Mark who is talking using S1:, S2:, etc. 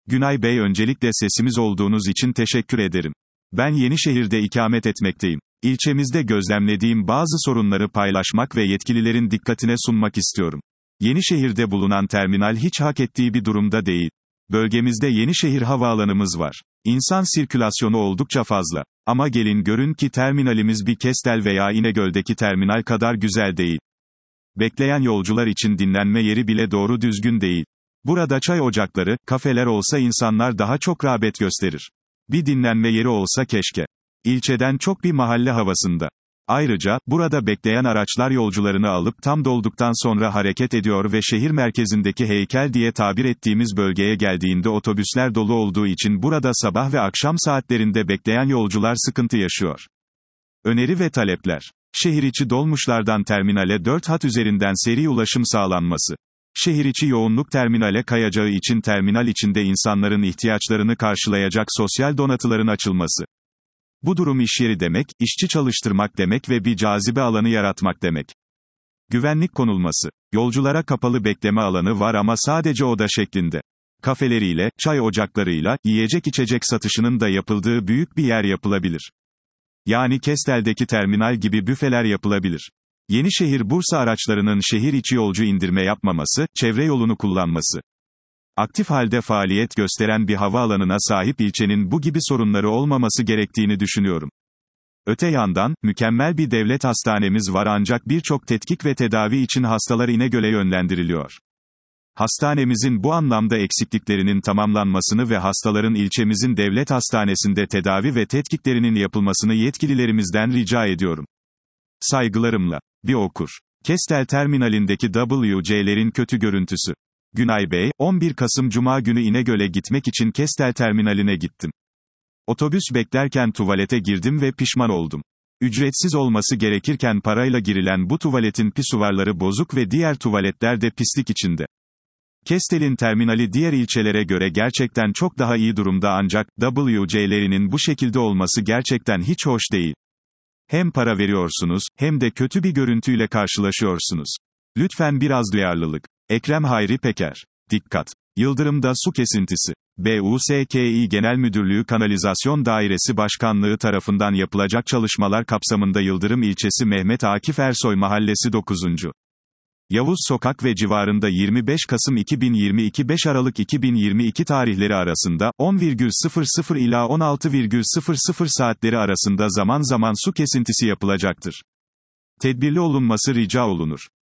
S1: Günay Bey, öncelikle sesimiz olduğunuz için teşekkür ederim. Ben Yenişehir'de ikamet etmekteyim. İlçemizde gözlemlediğim bazı sorunları paylaşmak ve yetkililerin dikkatine sunmak istiyorum. Yenişehir'de bulunan terminal hiç hak ettiği bir durumda değil. Bölgemizde Yenişehir havaalanımız var. İnsan sirkülasyonu oldukça fazla. Ama gelin görün ki terminalimiz bir Kestel veya İnegöl'deki terminal kadar güzel değil. Bekleyen yolcular için dinlenme yeri bile doğru düzgün değil. Burada çay ocakları, kafeler olsa insanlar daha çok rağbet gösterir. Bir dinlenme yeri olsa keşke. İlçeden çok bir mahalle havasında. Ayrıca, burada bekleyen araçlar yolcularını alıp tam dolduktan sonra hareket ediyor ve şehir merkezindeki heykel diye tabir ettiğimiz bölgeye geldiğinde otobüsler dolu olduğu için burada sabah ve akşam saatlerinde bekleyen yolcular sıkıntı yaşıyor. Öneri ve talepler. Şehir içi dolmuşlardan terminale 4 hat üzerinden seri ulaşım sağlanması. Şehir içi yoğunluk terminale kayacağı için terminal içinde insanların ihtiyaçlarını karşılayacak sosyal donatıların açılması. Bu durum işyeri demek, işçi çalıştırmak demek ve bir cazibe alanı yaratmak demek. Güvenlik konulması. Yolculara kapalı bekleme alanı var ama sadece oda şeklinde. Kafeleriyle, çay ocaklarıyla, yiyecek içecek satışının da yapıldığı büyük bir yer yapılabilir. Yani Kestel'deki terminal gibi büfeler yapılabilir. Yenişehir-Bursa araçlarının şehir içi yolcu indirme yapmaması, çevre yolunu kullanması. Aktif halde faaliyet gösteren bir havaalanına sahip ilçenin bu gibi sorunları olmaması gerektiğini düşünüyorum. Öte yandan, mükemmel bir devlet hastanemiz var ancak birçok tetkik ve tedavi için hastalar İnegöl'e yönlendiriliyor. Hastanemizin bu anlamda eksikliklerinin tamamlanmasını ve hastaların ilçemizin devlet hastanesinde tedavi ve tetkiklerinin yapılmasını yetkililerimizden rica ediyorum. Saygılarımla. Bir okur. Kestel terminalindeki WC'lerin kötü görüntüsü. Günay Bey, 11 Kasım Cuma günü İnegöl'e gitmek için Kestel terminaline gittim. Otobüs beklerken tuvalete girdim ve pişman oldum. Ücretsiz olması gerekirken parayla girilen bu tuvaletin pisuvarları bozuk ve diğer tuvaletler de pislik içinde. Kestel'in terminali diğer ilçelere göre gerçekten çok daha iyi durumda ancak, WC'lerinin bu şekilde olması gerçekten hiç hoş değil. Hem para veriyorsunuz, hem de kötü bir görüntüyle karşılaşıyorsunuz. Lütfen biraz duyarlılık. Ekrem Hayri Peker. Dikkat! Yıldırım'da su kesintisi. BUSKİ Genel Müdürlüğü Kanalizasyon Dairesi Başkanlığı tarafından yapılacak çalışmalar kapsamında Yıldırım ilçesi Mehmet Akif Ersoy Mahallesi 9. Yavuz Sokak ve civarında 25 Kasım 2022 5 Aralık 2022 tarihleri arasında, 10,00 ila 16,00 saatleri arasında zaman zaman su kesintisi yapılacaktır. Tedbirli olunması rica olunur.